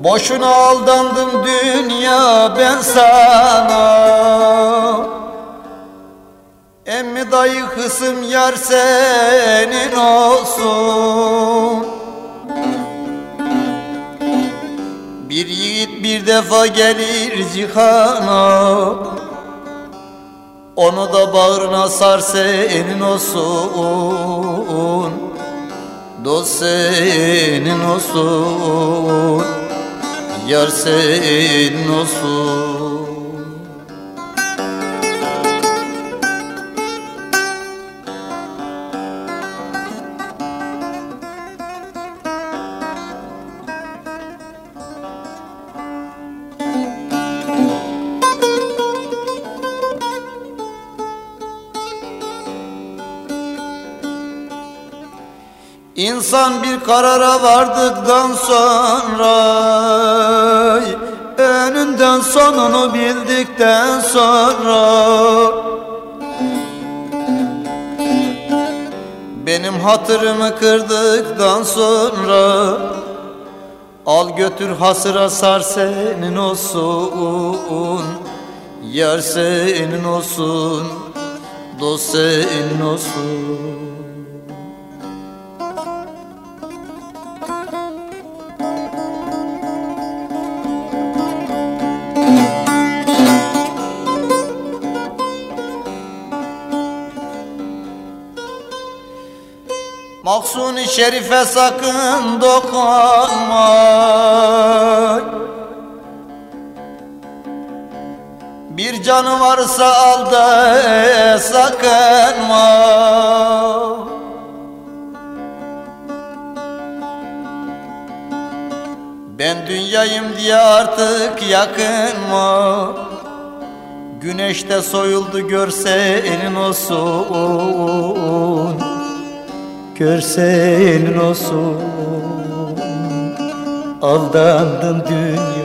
Boşuna aldandım dünya ben sana. Emmi dayı kızım yar senin olsun. Bir yiğit bir defa gelir cihana, onu da bağrına sar senin olsun. Dost senin olsun, yar senin olsun. İnsan bir karara vardıktan sonra, önünden sonunu bildikten sonra, benim hatırımı kırdıktan sonra, al götür hasıra sar senin olsun, yar senin olsun, dost senin olsun. Mahzun-i Şerif'e sakın dokunma, bir canı varsa al da sakınma. Ben dünyayım diye artık yakınma, güneşte soyuldu görsenin olsun, görsenin olsun. Aldandın dünya